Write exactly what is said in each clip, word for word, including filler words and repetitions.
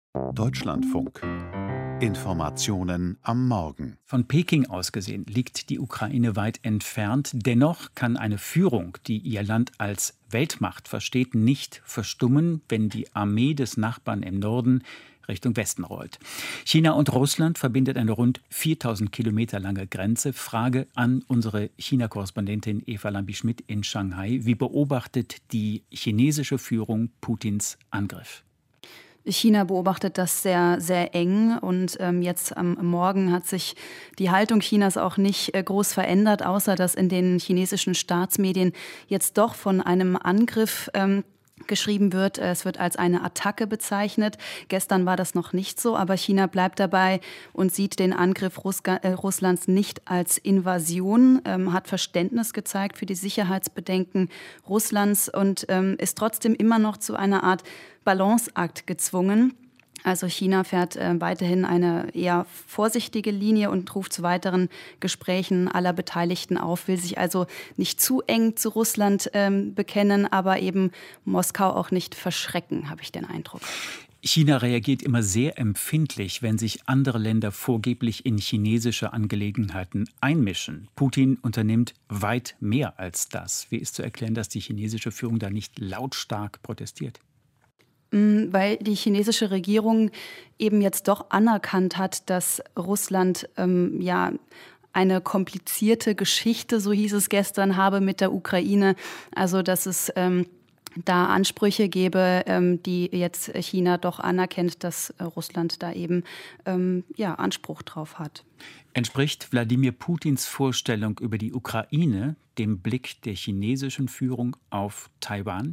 Deutschlandfunk. Informationen am Morgen. Von Peking aus gesehen liegt die Ukraine weit entfernt. Dennoch kann eine Führung, die ihr Land als Weltmacht versteht, nicht verstummen, wenn die Armee des Nachbarn im Norden Richtung Westen rollt. China und Russland verbindet eine rund viertausend Kilometer lange Grenze. Frage an unsere China-Korrespondentin Eva Lambi-Schmidt in Shanghai. Wie beobachtet die chinesische Führung Putins Angriff? China beobachtet das sehr, sehr eng und ähm, jetzt am Morgen hat sich die Haltung Chinas auch nicht äh, groß verändert, außer dass in den chinesischen Staatsmedien jetzt doch von einem Angriff ähm, geschrieben wird. Es wird als eine Attacke bezeichnet. Gestern war das noch nicht so, aber China bleibt dabei und sieht den Angriff Ruska, äh, Russlands nicht als Invasion, ähm, hat Verständnis gezeigt für die Sicherheitsbedenken Russlands und ähm, ist trotzdem immer noch zu einer Art Balanceakt gezwungen. Also China fährt äh, weiterhin eine eher vorsichtige Linie und ruft zu weiteren Gesprächen aller Beteiligten auf, will sich also nicht zu eng zu Russland ähm, bekennen, aber eben Moskau auch nicht verschrecken, habe ich den Eindruck. China reagiert immer sehr empfindlich, wenn sich andere Länder vorgeblich in chinesische Angelegenheiten einmischen. Putin unternimmt weit mehr als das. Wie ist zu erklären, dass die chinesische Führung da nicht lautstark protestiert? Weil die chinesische Regierung eben jetzt doch anerkannt hat, dass Russland ähm, ja eine komplizierte Geschichte, so hieß es gestern, habe mit der Ukraine. Also dass es ähm, da Ansprüche gäbe, ähm, die jetzt China doch anerkennt, dass äh, Russland da eben ähm, ja, Anspruch drauf hat. Entspricht Wladimir Putins Vorstellung über die Ukraine dem Blick der chinesischen Führung auf Taiwan?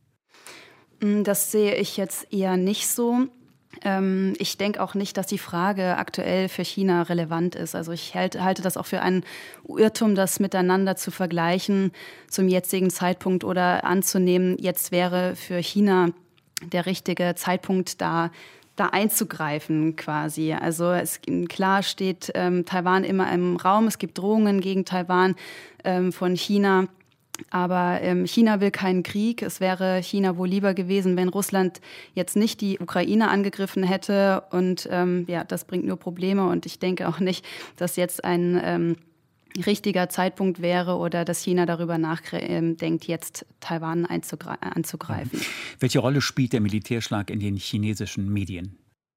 Das sehe ich jetzt eher nicht so. Ich denke auch nicht, dass die Frage aktuell für China relevant ist. Also ich halte das auch für einen Irrtum, das miteinander zu vergleichen zum jetzigen Zeitpunkt oder anzunehmen, jetzt wäre für China der richtige Zeitpunkt da, da einzugreifen quasi. Also es, klar steht ähm, Taiwan immer im Raum. Es gibt Drohungen gegen Taiwan ähm, von China. Aber ähm, China will keinen Krieg. Es wäre China wohl lieber gewesen, wenn Russland jetzt nicht die Ukraine angegriffen hätte. Und ähm, ja, das bringt nur Probleme. Und ich denke auch nicht, dass jetzt ein ähm, richtiger Zeitpunkt wäre oder dass China darüber nachdenkt, jetzt Taiwan einzugre- anzugreifen. Welche Rolle spielt der Militärschlag in den chinesischen Medien?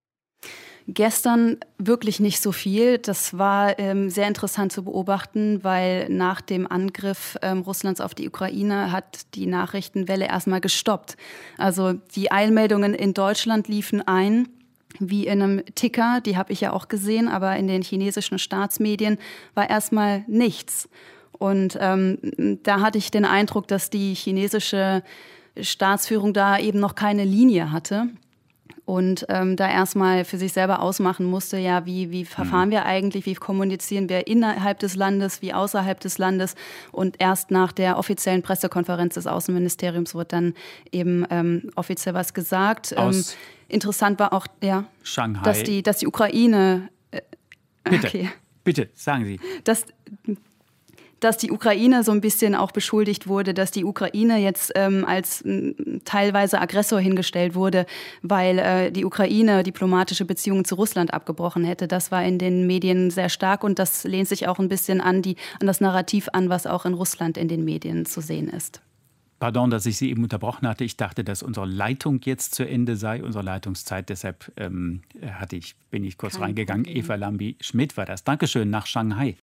Gestern wirklich nicht so viel. Das war ähm, sehr interessant zu beobachten, weil nach dem Angriff ähm, Russlands auf die Ukraine hat die Nachrichtenwelle erstmal gestoppt. Also die Eilmeldungen in Deutschland liefen ein, wie in einem Ticker, die habe ich ja auch gesehen, aber in den chinesischen Staatsmedien war erstmal nichts. Und ähm, da hatte ich den Eindruck, dass die chinesische Staatsführung da eben noch keine Linie hatte. Und ähm, da erstmal für sich selber ausmachen musste, ja, wie, wie verfahren wir eigentlich, wie kommunizieren wir innerhalb des Landes, wie außerhalb des Landes. Und erst nach der offiziellen Pressekonferenz des Außenministeriums wird dann eben ähm, offiziell was gesagt. Ähm, interessant war auch, ja, Shanghai. dass die, dass die Ukraine... Äh, bitte, okay. bitte, sagen Sie. Dass, dass die Ukraine so ein bisschen auch beschuldigt wurde, dass die Ukraine jetzt ähm, als m, teilweise Aggressor hingestellt wurde, weil äh, die Ukraine diplomatische Beziehungen zu Russland abgebrochen hätte. Das war in den Medien sehr stark und das lehnt sich auch ein bisschen an, die, an das Narrativ an, was auch in Russland in den Medien zu sehen ist. Pardon, dass ich Sie eben unterbrochen hatte. Ich dachte, dass unsere Leitung jetzt zu Ende sei, unsere Leitungszeit. Deshalb ähm, hatte ich, bin ich kurz Kein reingegangen. Problem. Eva Lambi-Schmidt war das. Dankeschön nach Shanghai.